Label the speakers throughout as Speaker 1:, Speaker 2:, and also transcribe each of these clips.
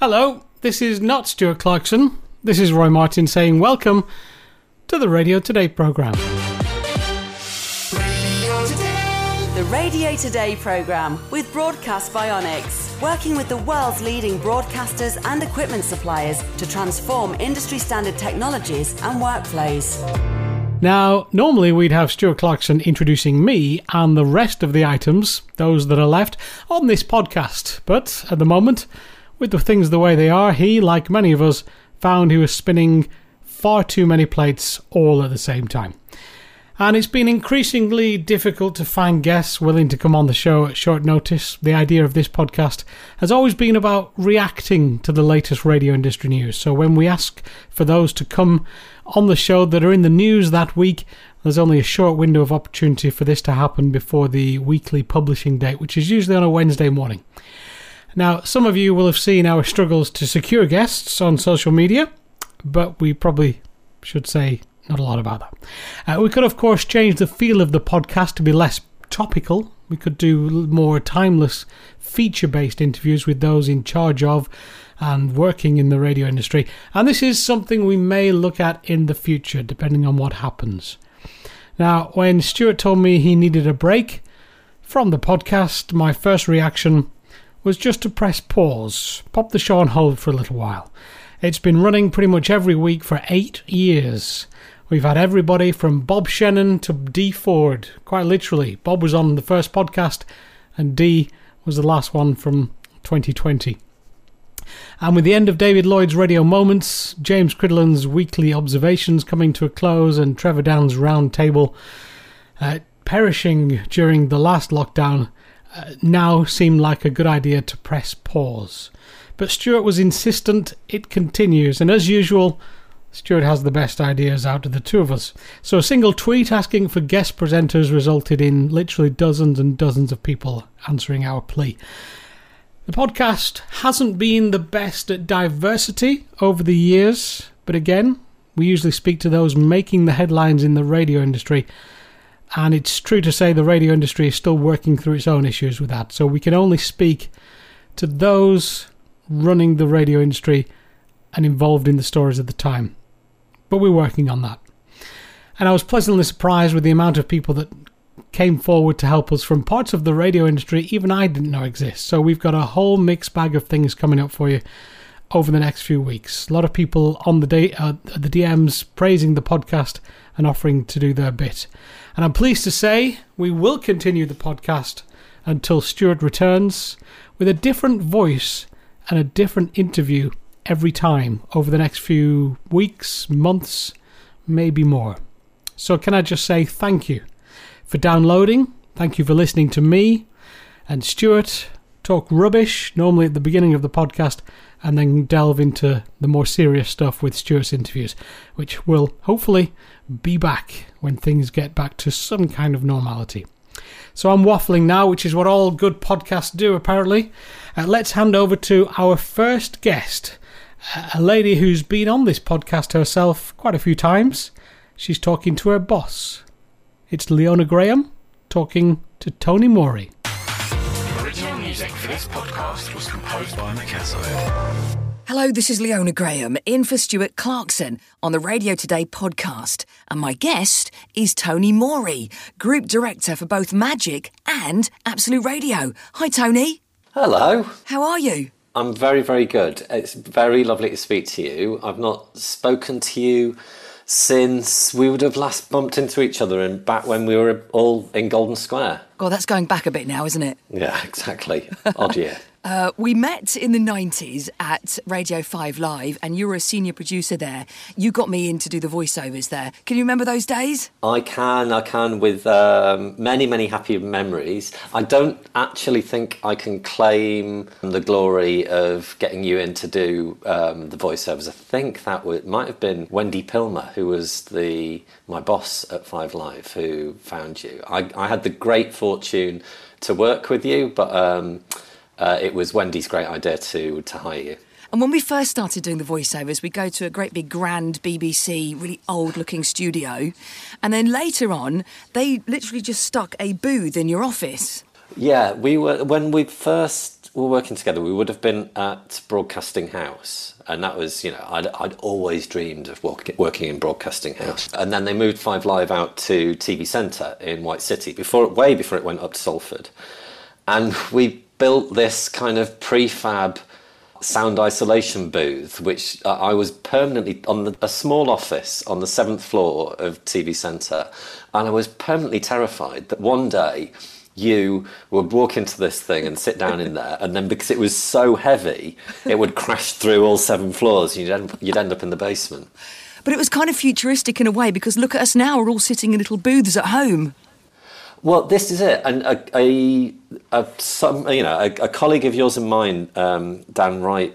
Speaker 1: Hello, this is not Stuart Clarkson. This is Roy Martin saying welcome to the Radio Today programme.
Speaker 2: The Radio Today programme with Broadcast Bionics, working with the world's leading broadcasters and equipment suppliers to transform industry standard technologies and workflows.
Speaker 1: Now, normally we'd have Stuart Clarkson introducing me and the rest of the items, those that are left, on this podcast. But at the moment, with the things the way they are, he, like many of us, found he was spinning far too many plates all at the same time. And it's been increasingly difficult to find guests willing to come on the show at short notice. The idea of this podcast has always been about reacting to the latest radio industry news. So when we ask for those to come on the show that are in the news that week, there's only a short window of opportunity for this to happen before the weekly publishing date, which is usually on a Wednesday morning. Now, some of you will have seen our struggles to secure guests on social media, but we probably should say not a lot about that. We could, of course, change the feel of the podcast to be less topical. We could do more timeless, feature-based interviews with those in charge of and working in the radio industry. And this is something we may look at in the future, depending on what happens. Now, when Stuart told me he needed a break from the podcast, my first reaction was just to press pause, pop the show on hold for a little while. It's been running pretty much every week for 8 years. We've had everybody from Bob Shannon to Dee Ford, quite literally. Bob was on the first podcast and Dee was the last one from 2020. And with the end of David Lloyd's Radio Moments, James Cridland's Weekly Observations coming to a close and Trevor Down's Round Table perishing during the last lockdown, now seemed like a good idea to press pause. But Stuart was insistent it continues, and as usual, Stuart has the best ideas out of the two of us. So a single tweet asking for guest presenters resulted in literally dozens and dozens of people answering our plea. The podcast hasn't been the best at diversity over the years, but again, we usually speak to those making the headlines in the radio industry, and it's true to say the radio industry is still working through its own issues with that, so we can only speak to those running the radio industry and involved in the stories at the time. But we're working on that. And I was pleasantly surprised with the amount of people that came forward to help us from parts of the radio industry even I didn't know exist. So we've got a whole mixed bag of things coming up for you over the next few weeks. A lot of people on the DMs praising the podcast and offering to do their bit. And I'm pleased to say we will continue the podcast until Stuart returns with a different voice and a different interview every time over the next few weeks, months, maybe more. So can I just say thank you for downloading, thank you for listening to me and Stuart talk rubbish, normally at the beginning of the podcast, and then delve into the more serious stuff with Stuart's interviews, which will hopefully be back when things get back to some kind of normality. So I'm waffling now, which is what all good podcasts do apparently. Let's hand over to our first guest, a lady who's been on this podcast herself quite a few times. She's talking to her boss. It's Leona Graham talking to Tony Morey.
Speaker 3: Original music for this podcast was composed by Mikazo.
Speaker 4: Hello, this is Leona Graham, in for Stuart Clarkson on the Radio Today podcast. And my guest is Tony Morey, Group Director for both Magic and Absolute Radio. Hi, Tony.
Speaker 5: Hello.
Speaker 4: How are you?
Speaker 5: I'm very, very good. It's very lovely to speak to you. I've not spoken to you since we would have last bumped into each other and back when we were all in Golden Square.
Speaker 4: God, that's going back a bit now, isn't it?
Speaker 5: Yeah, exactly. Odd year.
Speaker 4: We met in the 90s at Radio 5 Live, and you were a senior producer there. You got me in to do the voiceovers there. Can you remember those days?
Speaker 5: I can, with many, many happy memories. I don't actually think I can claim the glory of getting you in to do the voiceovers. I think that might have been Wendy Pilmer, who was my boss at 5 Live, who found you. I had the great fortune to work with you, but it was Wendy's great idea to hire you.
Speaker 4: And when we first started doing the voiceovers, we go to a great big grand BBC, really old-looking studio. And then later on, they literally just stuck a booth in your office.
Speaker 5: Yeah, when we first were working together, we would have been at Broadcasting House. And that was, I'd always dreamed of working in Broadcasting House. And then they moved 5 Live out to TV Centre in White City, way before it went up to Salford. And we built this kind of prefab sound isolation booth, which I was permanently on a small office on the 7th floor of TV Centre. And I was permanently terrified that one day you would walk into this thing and sit down in there, and then because it was so heavy, it would crash through all 7 floors. You'd end up in the basement.
Speaker 4: But it was kind of futuristic in a way, because look at us now, we're all sitting in little booths at home.
Speaker 5: Well, this is it. And a colleague of yours and mine, Dan Wright,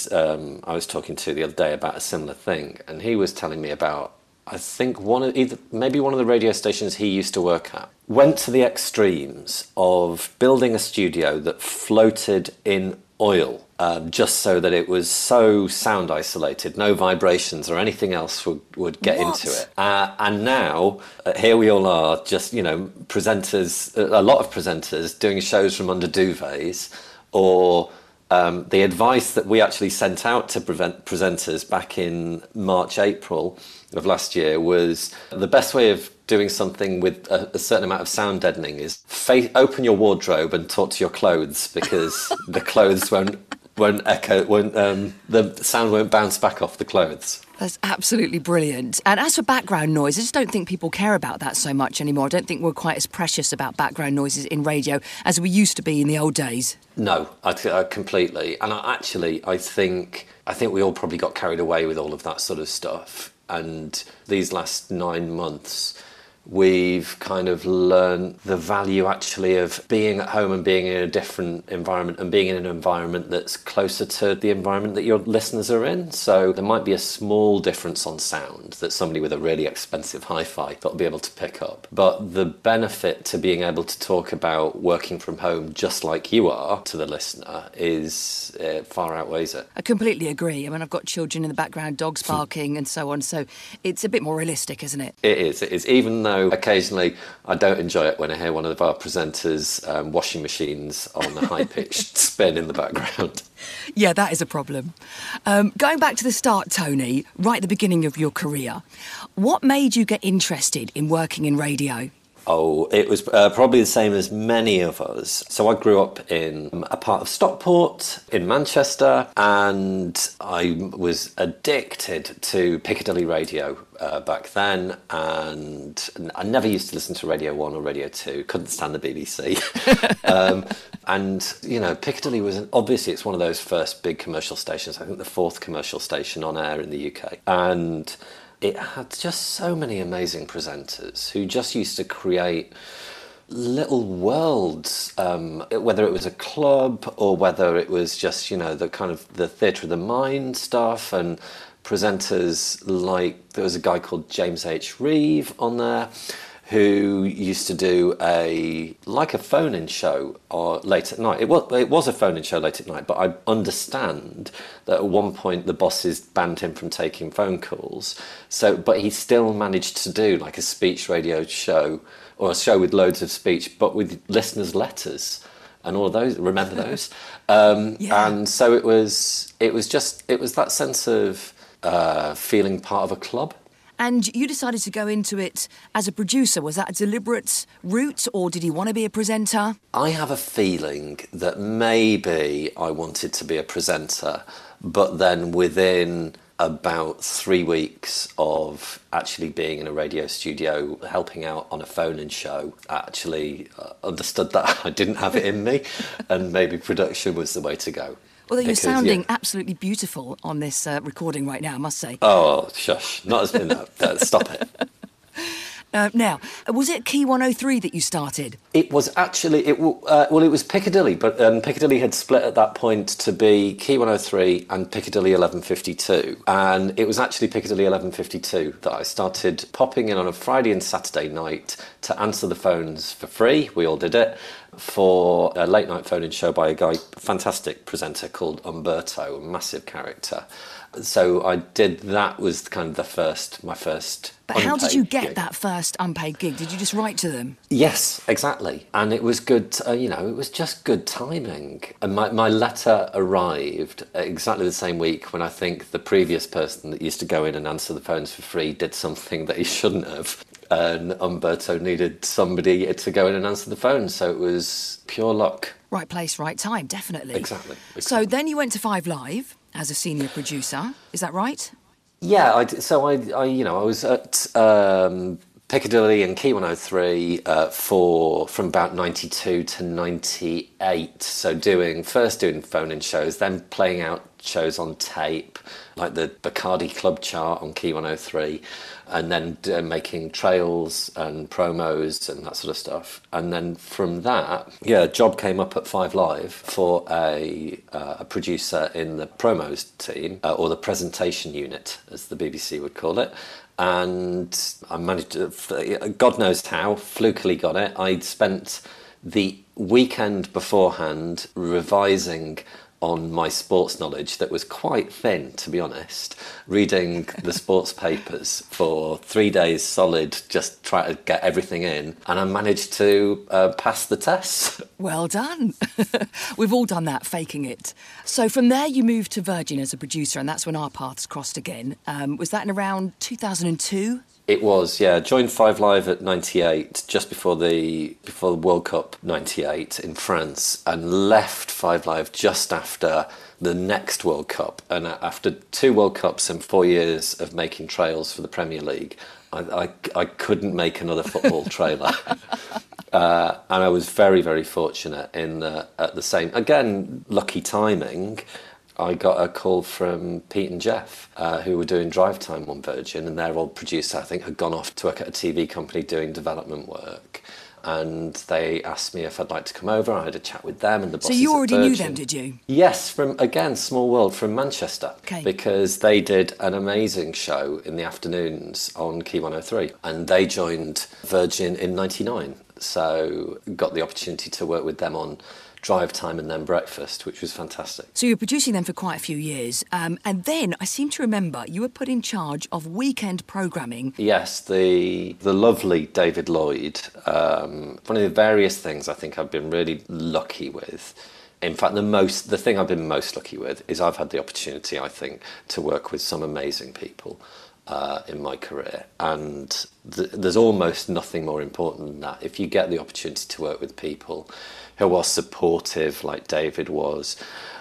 Speaker 5: I was talking to the other day about a similar thing, and he was telling me about, I think maybe one of the radio stations he used to work at went to the extremes of building a studio that floated in oil, just so that it was so sound isolated, no vibrations or anything else would get into it. And now, here we all are, just, presenters, a lot of presenters doing shows from under duvets, or the advice that we actually sent out to presenters back in March, April of last year was the best way of doing something with a certain amount of sound deadening is open your wardrobe and talk to your clothes, because the clothes won't echo, the sound won't bounce back off the clothes.
Speaker 4: That's absolutely brilliant. And as for background noise, I just don't think people care about that so much anymore. I don't think we're quite as precious about background noises in radio as we used to be in the old days.
Speaker 5: No, I completely. And I think we all probably got carried away with all of that sort of stuff. And these last 9 months, we've kind of learned the value actually of being at home and being in a different environment, and being in an environment that's closer to the environment that your listeners are in. So there might be a small difference on sound that somebody with a really expensive hi-fi will be able to pick up. But the benefit to being able to talk about working from home just like you are to the listener is far outweighs it.
Speaker 4: I completely agree. I mean, I've got children in the background, dogs barking and so on, so it's a bit more realistic, isn't it?
Speaker 5: It is. Even though occasionally I don't enjoy it when I hear one of our presenters' washing machines on a high-pitched spin in the background.
Speaker 4: Yeah, that is a problem. Going back to the start, Tony, right at the beginning of your career, what made you get interested in working in radio?
Speaker 5: Oh, it was probably the same as many of us. So I grew up in a part of Stockport in Manchester, and I was addicted to Piccadilly Radio back then, and I never used to listen to Radio 1 or Radio 2, couldn't stand the BBC. And, Piccadilly was, obviously it's one of those first big commercial stations, I think the 4th commercial station on air in the UK. And it had just so many amazing presenters who just used to create little worlds, whether it was a club or whether it was just, the kind of the theatre of the mind stuff, and presenters like, there was a guy called James H. Reeve on there who used to do a phone-in show late at night. It was a phone-in show late at night, but I understand that at one point the bosses banned him from taking phone calls. But he still managed to do like a speech radio show, or a show with loads of speech, but with listeners' letters and all of those. Remember those? Yeah. And so it was that sense of feeling part of a club.
Speaker 4: And you decided to go into it as a producer. Was that a deliberate route, or did you want to be a presenter?
Speaker 5: I have a feeling that maybe I wanted to be a presenter, but then within about 3 weeks of actually being in a radio studio, helping out on a phone-in show, I actually understood that I didn't have it in me, and maybe production was the way to go.
Speaker 4: Although you're sounding absolutely beautiful on this recording right now, I must say.
Speaker 5: Oh, shush. Not as no, stop it.
Speaker 4: Now, was it Key 103 that you started?
Speaker 5: It was actually, it was Piccadilly, but Piccadilly had split at that point to be Key 103 and Piccadilly 1152. And it was actually Piccadilly 1152 that I started popping in on a Friday and Saturday night to answer the phones for free. We all did it. for a late night phone-in show by a guy, fantastic presenter called Umberto, a massive character. So I did, that was kind of my first
Speaker 4: But how did you get
Speaker 5: gig.
Speaker 4: that first unpaid gig? Did you just write to them?
Speaker 5: Yes, exactly. And it was good, it was just good timing. And my letter arrived exactly the same week when I think the previous person that used to go in and answer the phones for free did something that he shouldn't have. And Umberto needed somebody to go in and answer the phone. So it was pure luck.
Speaker 4: Right place, right time, definitely.
Speaker 5: Exactly.
Speaker 4: So then you went to 5 Live as a senior producer. Is that right?
Speaker 5: Yeah, I was at Piccadilly and Key 103 from about 92 to 98. So doing phone-in shows, then playing out shows on tape, like the Bacardi Club Chart on Key 103, and then making trails and promos and that sort of stuff. And then from that, a job came up at 5 Live for a producer in the promos team, or the presentation unit, as the BBC would call it. And I managed to, God knows how, flukily got it. I'd spent the weekend beforehand revising on my sports knowledge that was quite thin, to be honest, reading the sports papers for 3 days solid, just trying to get everything in, and I managed to pass the tests.
Speaker 4: Well done. We've all done that, faking it. So from there you moved to Virgin as a producer, and that's when our paths crossed again. Was that in around 2002?
Speaker 5: It was, yeah. Joined 5 Live at 98, just before the World Cup 98 in France, and left 5 Live just after the next World Cup. And after 2 World Cups and 4 years of making trails for the Premier League, I couldn't make another football trailer. And I was very, very fortunate in that at the same, again, lucky timing, I got a call from Pete and Jeff, who were doing Drive Time on Virgin, and their old producer, I think, had gone off to work at a TV company doing development work. And they asked me if I'd like to come over. I had a chat with them and the bosses.
Speaker 4: So you already
Speaker 5: at Virgin.
Speaker 4: knew them, did you?
Speaker 5: Yes, from, again, small world, from Manchester.
Speaker 4: Okay.
Speaker 5: Because they did an amazing show in the afternoons on Key 103. And they joined Virgin in 99. So got the opportunity to work with them on Drive Time and then Breakfast, which was fantastic.
Speaker 4: So you were producing them for quite a few years. And then I seem to remember you were put in charge of weekend programming.
Speaker 5: Yes, the lovely David Lloyd. One of the various things I think I've been really lucky with. In fact, the thing I've been most lucky with is I've had the opportunity, I think, to work with some amazing people in my career. And there's almost nothing more important than that. If you get the opportunity to work with people who are supportive like David was,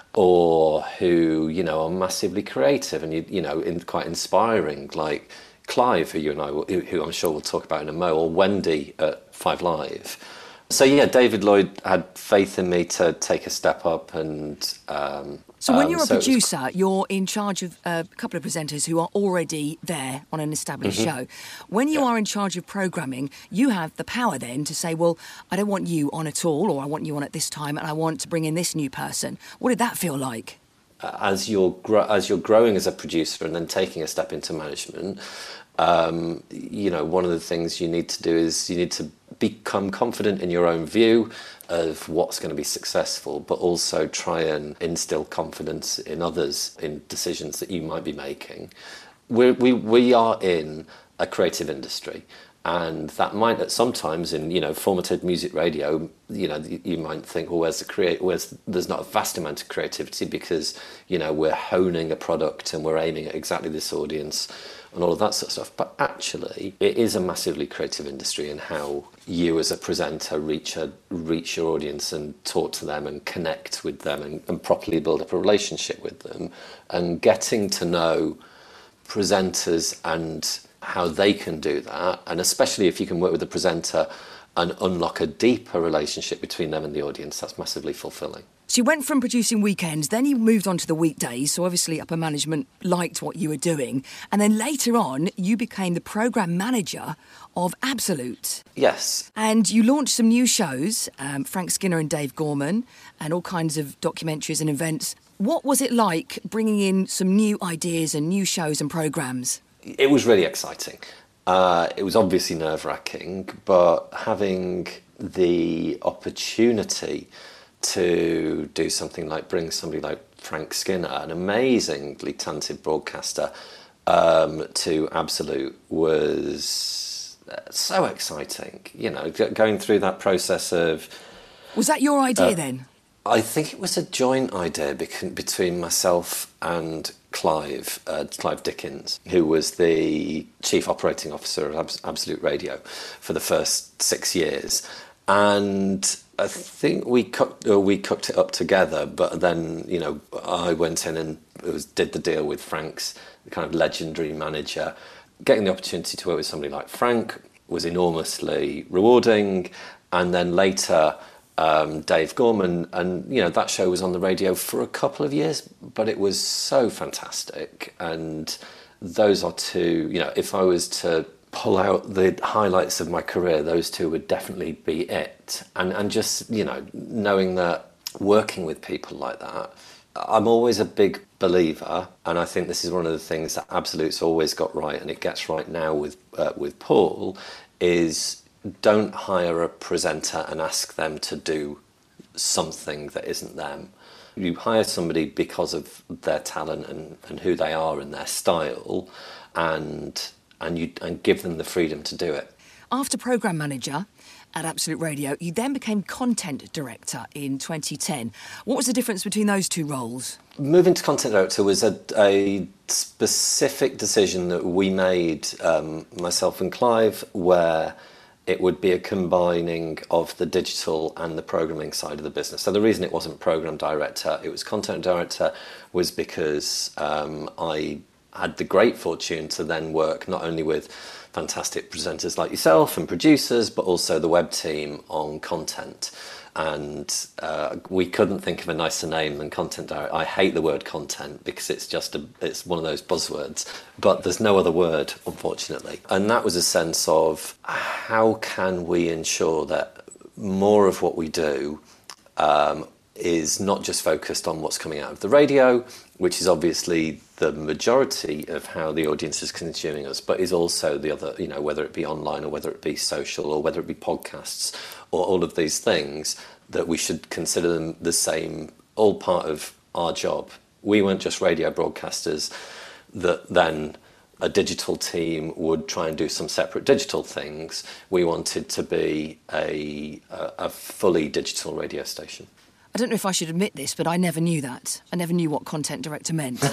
Speaker 5: or who, are massively creative and, quite inspiring, like Clive, who you and I will, who I'm sure we'll talk about in a mo, or Wendy at 5 Live. So, David Lloyd had faith in me to take a step up and...
Speaker 4: So when you're a producer, you're in charge of a couple of presenters who are already there on an established show. When you are in charge of programming, you have the power then to say, well, I don't want you on at all, or I want you on at this time, and I want to bring in this new person. What did that feel like?
Speaker 5: As you're growing as a producer and then taking a step into management, one of the things you need to do is you need to become confident in your own view of what's going to be successful, but also try and instill confidence in others in decisions that you might be making. We are in a creative industry, and that might sometimes in formative music radio, you might think, well, there's not a vast amount of creativity because we're honing a product and we're aiming at exactly this audience and all of that sort of stuff. But actually, it is a massively creative industry in how you as a presenter reach your audience and talk to them and connect with them and properly build up a relationship with them, and getting to know presenters and how they can do that, and especially if you can work with the presenter and unlock a deeper relationship between them and the audience, that's massively fulfilling.
Speaker 4: So you went from producing weekends, then you moved on to the weekdays, so obviously upper management liked what you were doing, and then later on you became the programme manager of Absolute.
Speaker 5: Yes.
Speaker 4: And you launched some new shows, Frank Skinner and Dave Gorman, and all kinds of documentaries and events. What was it like bringing in some new ideas and new shows and programmes? It
Speaker 5: was really exciting. It was obviously nerve-wracking, but having the opportunity to do something like bring somebody like Frank Skinner, an amazingly talented broadcaster, to Absolute was so exciting. You know, going through that process of...
Speaker 4: Was that your idea then?
Speaker 5: I think it was a joint idea between myself and Clive Dickens, who was the Chief Operating Officer of Absolute Radio for the first 6 years. And I think we cooked it up together, but then, you know, I went in and did the deal with Frank's kind of legendary manager. Getting the opportunity to work with somebody like Frank was enormously rewarding. And then later, Dave Gorman, and, you know, that show was on the radio for a couple of years, but it was so fantastic. And those are two, you know, if I was to pull out the highlights of my career, those two would definitely be it. And just, you know, knowing that working with people like that, I'm always a big believer, and I think this is one of the things that Absolute's always got right, and it gets right now with Paul, is don't hire a presenter and ask them to do something that isn't them. You hire somebody because of their talent and who they are and their style, and give them the freedom to do it.
Speaker 4: After programme manager at Absolute Radio, you then became content director in 2010. What was the difference between those two roles?
Speaker 5: Moving to content director was a specific decision that we made, myself and Clive, where it would be a combining of the digital and the programming side of the business. So the reason it wasn't programme director, it was content director, was because I had the great fortune to then work not only with fantastic presenters like yourself and producers, but also the web team on content. And we couldn't think of a nicer name than content director. I hate the word content because it's one of those buzzwords, but there's no other word, unfortunately. And that was a sense of how can we ensure that more of what we do is not just focused on what's coming out of the radio, which is obviously the majority of how the audience is consuming us, but is also the other, you know, whether it be online or whether it be social or whether it be podcasts or all of these things, that we should consider them the same, all part of our job. We weren't just radio broadcasters that then a digital team would try and do some separate digital things. We wanted to be a fully digital radio station.
Speaker 4: I don't know if I should admit this, but I never knew that. I never knew what content director meant.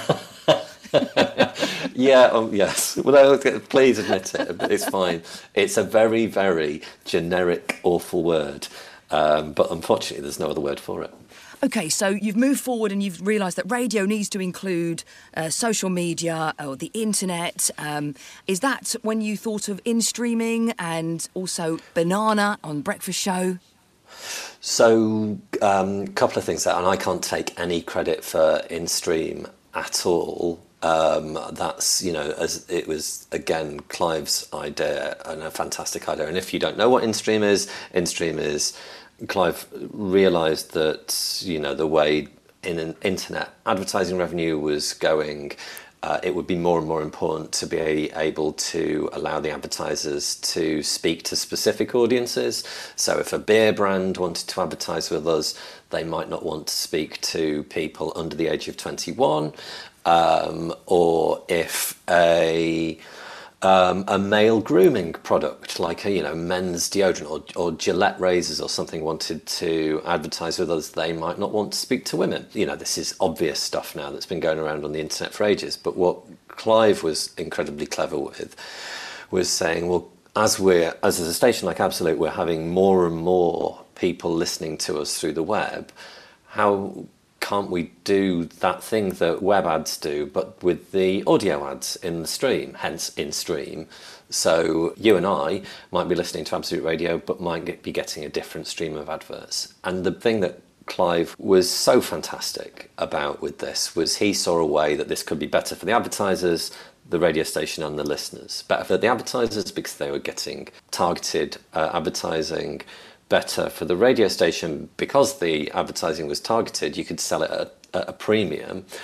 Speaker 5: Yes. Well, please admit it. It's fine. It's a very, very generic, awful word. But unfortunately, there's no other word for it.
Speaker 4: OK, so you've moved forward and you've realised that radio needs to include social media or the internet. Is that when you thought of in-streaming and also Banana on Breakfast Show?
Speaker 5: So, a couple of things there, and I can't take any credit for InStream at all. That's, you know, as it was, again, Clive's idea, and a fantastic idea. And if you don't know what InStream is Clive realised that, you know, the way in an internet advertising revenue was going, it would be more and more important to be able to allow the advertisers to speak to specific audiences. So if a beer brand wanted to advertise with us, they might not want to speak to people under the age of 21. Or if a male grooming product like a men's deodorant or Gillette razors or something wanted to advertise with us, they might not want to speak to women. You know, this is obvious stuff now that's been going around on the internet for ages. But what Clive was incredibly clever with was saying, well, as a station like Absolute, we're having more and more people listening to us through the web. How can't we do that thing that web ads do, but with the audio ads in the stream, hence InStream? So you and I might be listening to Absolute Radio, but might be getting a different stream of adverts. And the thing that Clive was so fantastic about with this was he saw a way that this could be better for the advertisers, the radio station and the listeners. Better for the advertisers because they were getting targeted advertising, better for the radio station because the advertising was targeted, you could sell it at a premium,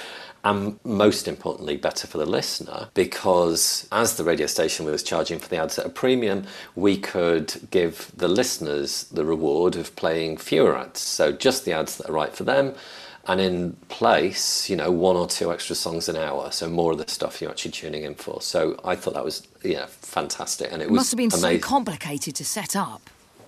Speaker 5: and most importantly, better for the listener, because as the radio station was charging for the ads at a premium, we could give the listeners the reward of playing fewer ads. So just the ads that are right for them, and in place, 1 or 2 extra songs an hour, so more of the stuff you're actually tuning in for. So I thought that was fantastic, and it was
Speaker 4: must have been
Speaker 5: amazing.
Speaker 4: so complicated to set up.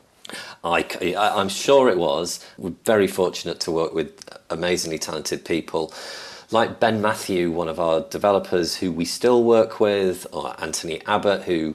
Speaker 5: I'm sure it was. We're very fortunate to work with amazingly talented people like Ben Matthew, one of our developers who we still work with, or Anthony Abbott, who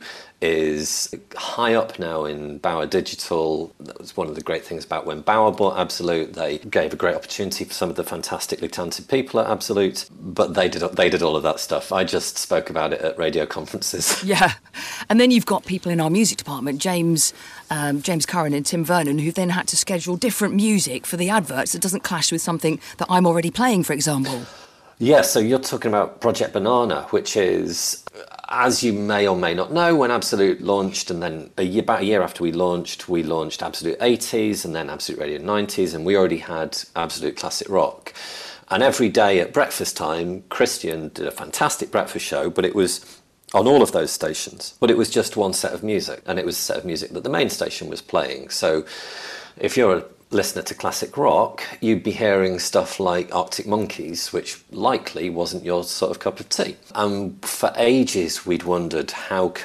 Speaker 5: is high up now in Bauer Digital. That was one of the great things about when Bauer bought Absolute. They gave a great opportunity for some of the fantastically talented people at Absolute, but they did all of that stuff. I just spoke about it at radio conferences.
Speaker 4: Yeah. And then you've got people in our music department, James Curran and Tim Vernon, who then had to schedule different music for the adverts that doesn't clash with something that I'm already playing, for example.
Speaker 5: Yeah, so you're talking about Project Banana, which is, as you may or may not know, when Absolute launched, and then about a year after we launched Absolute 80s and then Absolute Radio 90s, and we already had Absolute Classic Rock. And every day at breakfast time, Christian did a fantastic breakfast show, but it was on all of those stations. But it was just one set of music, and it was a set of music that the main station was playing. So if you're a listener to classic rock, you'd be hearing stuff like Arctic Monkeys, which likely wasn't your sort of cup of tea. And for ages we'd wondered,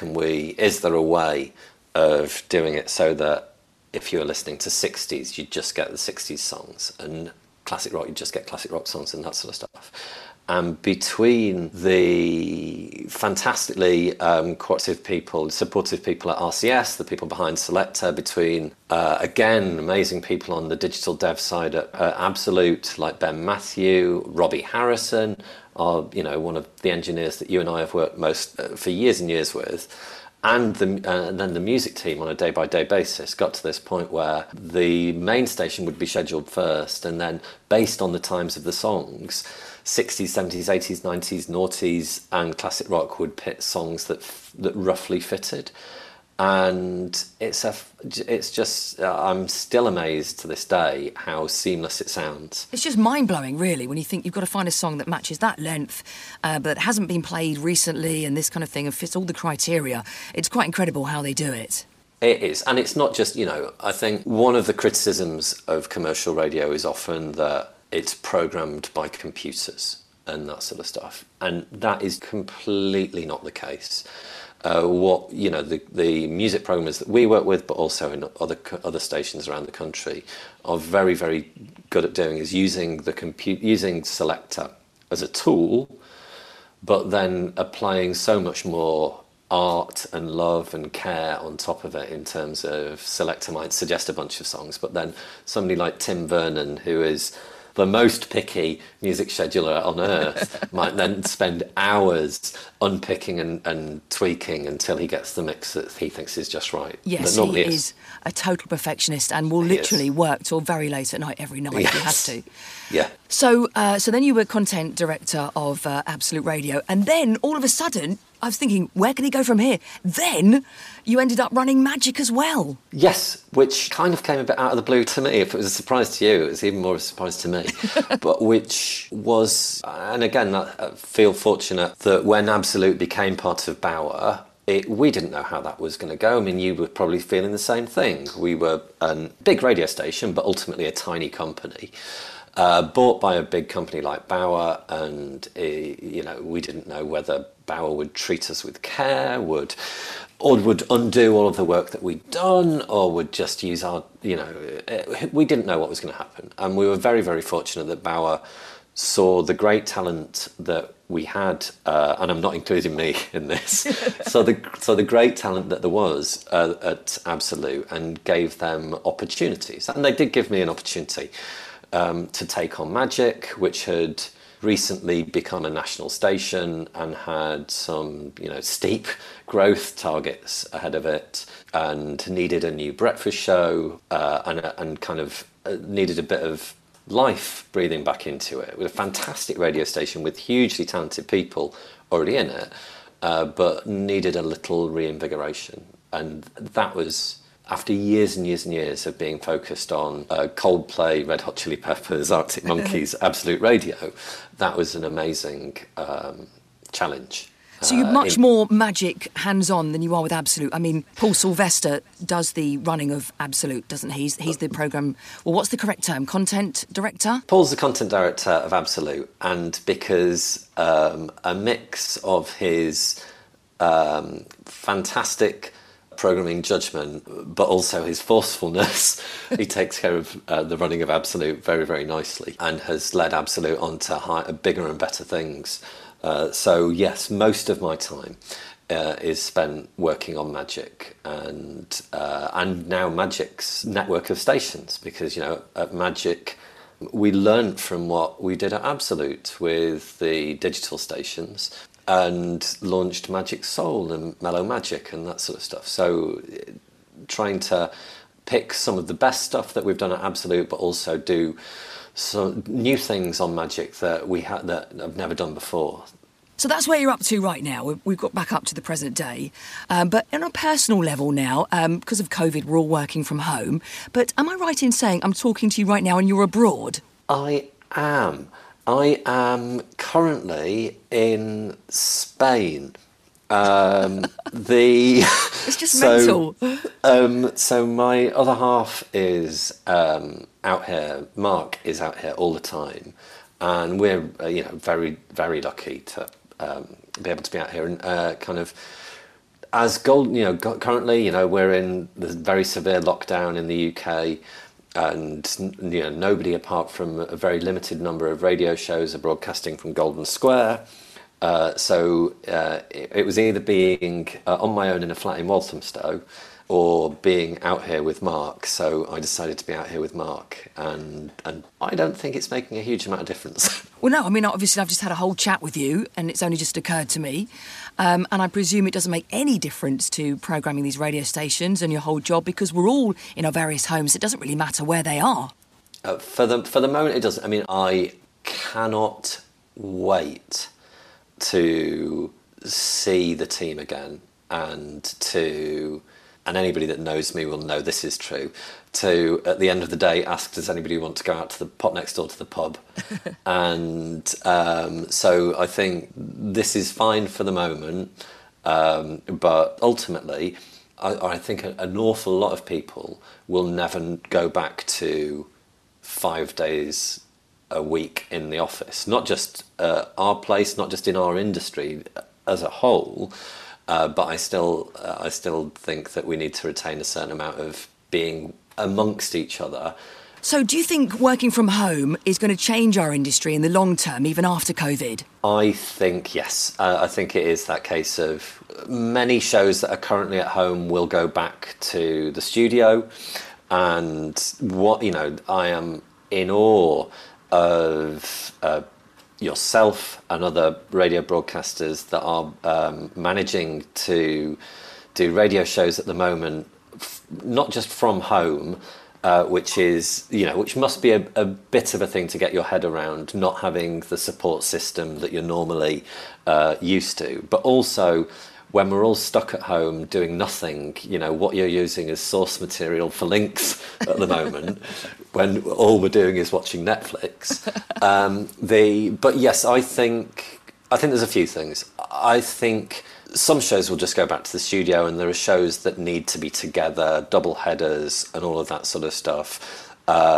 Speaker 5: is there a way of doing it so that if you were listening to 60s, you'd just get the 60s songs, and classic rock, you'd just get classic rock songs and that sort of stuff. And between the fantastically cooperative people, supportive people at RCS, the people behind Selecta, between, again, amazing people on the digital dev side at Absolute, like Ben Matthew, Robbie Harrison, one of the engineers that you and I have worked for years and years with, and then the music team on a day-by-day basis got to this point where the main station would be scheduled first, and then based on the times of the songs, 60s, 70s, 80s, 90s, noughties, and classic rock would pit songs that roughly fitted. And it's just, I'm still amazed to this day how seamless it sounds.
Speaker 4: It's just mind-blowing, really, when you think you've got to find a song that matches that length, but hasn't been played recently and this kind of thing, and fits all the criteria. It's quite incredible how they do it.
Speaker 5: It is, and it's not just, I think one of the criticisms of commercial radio is often that it's programmed by computers and that sort of stuff, and that is completely not the case. The music programmers that we work with, but also in other stations around the country, are very, very good at doing is using using Selecta as a tool, but then applying so much more art and love and care on top of it. In terms of Selecta might suggest a bunch of songs, but then somebody like Tim Vernon, who is the most picky music scheduler on earth, might then spend hours unpicking and tweaking until he gets the mix that he thinks is just right.
Speaker 4: Yes, he is a total perfectionist and will literally work till very late at night every night if he has to.
Speaker 5: Yeah.
Speaker 4: So then you were content director of Absolute Radio, and then all of a sudden I was thinking, where can he go from here? Then you ended up running Magic as well.
Speaker 5: Yes, which kind of came a bit out of the blue to me. If it was a surprise to you, it was even more of a surprise to me. But which was, and again, I feel fortunate that when Absolute became part of Bauer, we didn't know how that was going to go. I mean, you were probably feeling the same thing. We were a big radio station, but ultimately a tiny company. Bought by a big company like Bauer, and we didn't know whether Bauer would treat us with care, would undo all of the work that we'd done, or would just use our, we didn't know what was going to happen. And we were very, very fortunate that Bauer saw the great talent that we had, and I'm not including me in this, so the great talent that there was at Absolute, and gave them opportunities. And they did give me an opportunity to take on Magic, which had recently become a national station and had some, steep growth targets ahead of it, and needed a new breakfast show, and kind of needed a bit of life breathing back into it. With a fantastic radio station with hugely talented people already in it, but needed a little reinvigoration. And that was after years and years and years of being focused on Coldplay, Red Hot Chili Peppers, Arctic Monkeys, Absolute Radio, that was an amazing challenge.
Speaker 4: So you're much more Magic hands-on than you are with Absolute. I mean, Paul Sylvester does the running of Absolute, doesn't he? He's the programme... Well, what's the correct term? Content director?
Speaker 5: Paul's the content director of Absolute, and because a mix of his fantastic programming judgment, but also his forcefulness, he takes care of the running of Absolute very, very nicely, and has led Absolute on to bigger and better things. So yes, most of my time is spent working on Magic and now Magic's network of stations, because, you know, at Magic we learnt from what we did at Absolute with the digital stations and launched Magic Soul and Mellow Magic and that sort of stuff. So trying to pick some of the best stuff that we've done at Absolute, but also do some new things on Magic that I've never done before.
Speaker 4: So that's where you're up to right now. We've got back up to the present day. But on a personal level now, because of COVID, we're all working from home. But am I right in saying I'm talking to you right now and you're abroad?
Speaker 5: I am. I am currently in Spain.
Speaker 4: It's just mental.
Speaker 5: So my other half is out here. Mark is out here all the time, and we're very, very lucky to be able to be out here and kind of as currently we're in the very severe lockdown in the UK. And nobody apart from a very limited number of radio shows are broadcasting from Golden Square. So it was either being on my own in a flat in Walthamstow or being out here with Mark. So I decided to be out here with Mark, and I don't think it's making a huge amount of difference.
Speaker 4: Well, no, I mean, obviously I've just had a whole chat with you and it's only just occurred to me. And I presume it doesn't make any difference to programming these radio stations and your whole job, because we're all in our various homes. It doesn't really matter where they are.
Speaker 5: For the moment, it doesn't. I mean, I cannot wait to see the team again, and anybody that knows me will know this is true, to, at the end of the day, ask, does anybody want to go out to the pot next door to the pub? And so I think this is fine for the moment, but ultimately I think an awful lot of people will never go back to 5 days a week in the office, not just our place, not just in our industry as a whole, but I still think that we need to retain a certain amount of being amongst each other.
Speaker 4: So do you think working from home is going to change our industry in the long term, even after COVID?
Speaker 5: I think yes. I think it is that case of many shows that are currently at home will go back to the studio, and I am in awe of yourself and other radio broadcasters that are managing to do radio shows at the moment, not just from home, which must be a bit of a thing to get your head around, not having the support system that you're normally used to, but also when we're all stuck at home doing nothing, what you're using as source material for links at the moment, when all we're doing is watching Netflix. But yes, I think there's a few things. I think some shows will just go back to the studio, and there are shows that need to be together, double headers and all of that sort of stuff.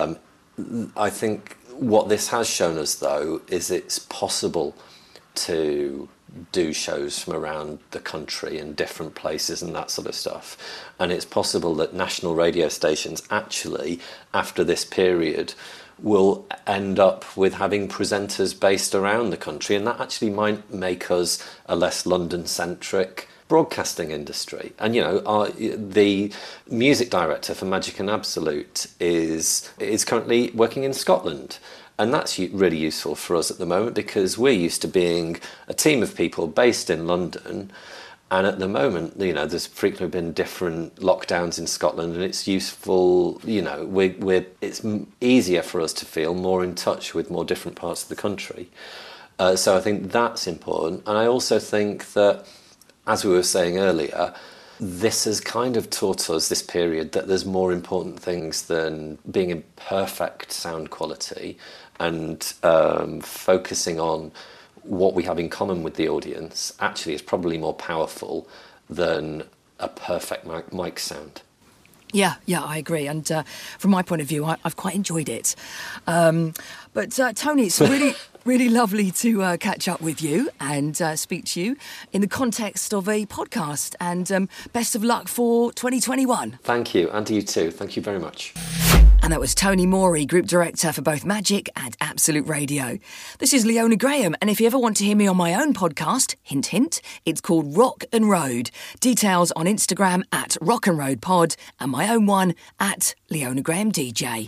Speaker 5: I think what this has shown us, though, is it's possible to do shows from around the country in different places and that sort of stuff. And it's possible that national radio stations actually, after this period, will end up with having presenters based around the country, and that actually might make us a less London-centric broadcasting industry. And the music director for Magic and Absolute is currently working in Scotland. And that's really useful for us at the moment, because we're used to being a team of people based in London. And at the moment, there's frequently been different lockdowns in Scotland, and it's useful, it's easier for us to feel more in touch with more different parts of the country. So I think that's important. And I also think that, as we were saying earlier, this has kind of taught us, this period, that there's more important things than being in perfect sound quality and focusing on what we have in common with the audience actually is probably more powerful than a perfect mic sound.
Speaker 4: Yeah, I agree. And from my point of view, I've quite enjoyed it. But Tony, it's really lovely to catch up with you and speak to you in the context of a podcast. And best of luck for 2021.
Speaker 5: Thank you, and to you too. Thank you very much.
Speaker 4: And that was Tony Morey, Group Director for both Magic and Absolute Radio. This is Leona Graham, and if you ever want to hear me on my own podcast, hint, hint, it's called Rock and Road. Details on Instagram at Rock and Road Pod, and my own one at Leona Graham DJ.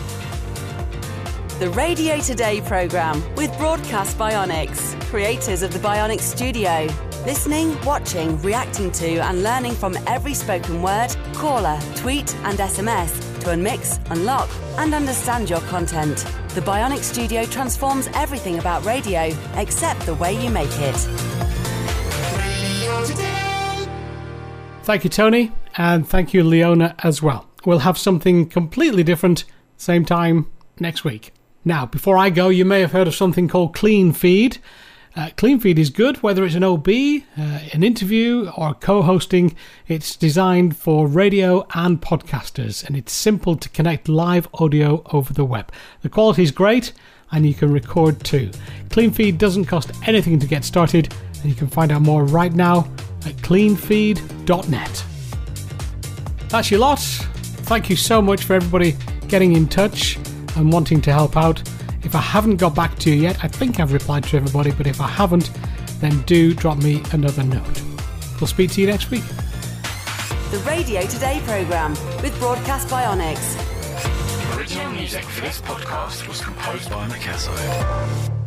Speaker 2: The Radio Today programme with Broadcast Bionics, creators of the Bionics Studio. Listening, watching, reacting to and learning from every spoken word, caller, tweet and SMS to unmix, unlock and understand your content. The Bionics Studio transforms everything about radio except the way you make it.
Speaker 1: Thank you, Tony, and thank you, Leona, as well. We'll have something completely different, same time next week. Now, before I go, you may have heard of something called Clean Feed. Clean Feed is good, whether it's an OB, an interview, or co-hosting. It's designed for radio and podcasters, and it's simple to connect live audio over the web. The quality is great, and you can record too. Clean Feed doesn't cost anything to get started, and you can find out more right now at cleanfeed.net. That's your lot. Thank you so much for everybody getting in touch and wanting to help out. If I haven't got back to you yet, I think I've replied to everybody, but if I haven't, then do drop me another note. We'll speak to you next week.
Speaker 2: The Radio Today programme with Broadcast Bionics.
Speaker 3: Original music for this podcast was composed by Mikasso.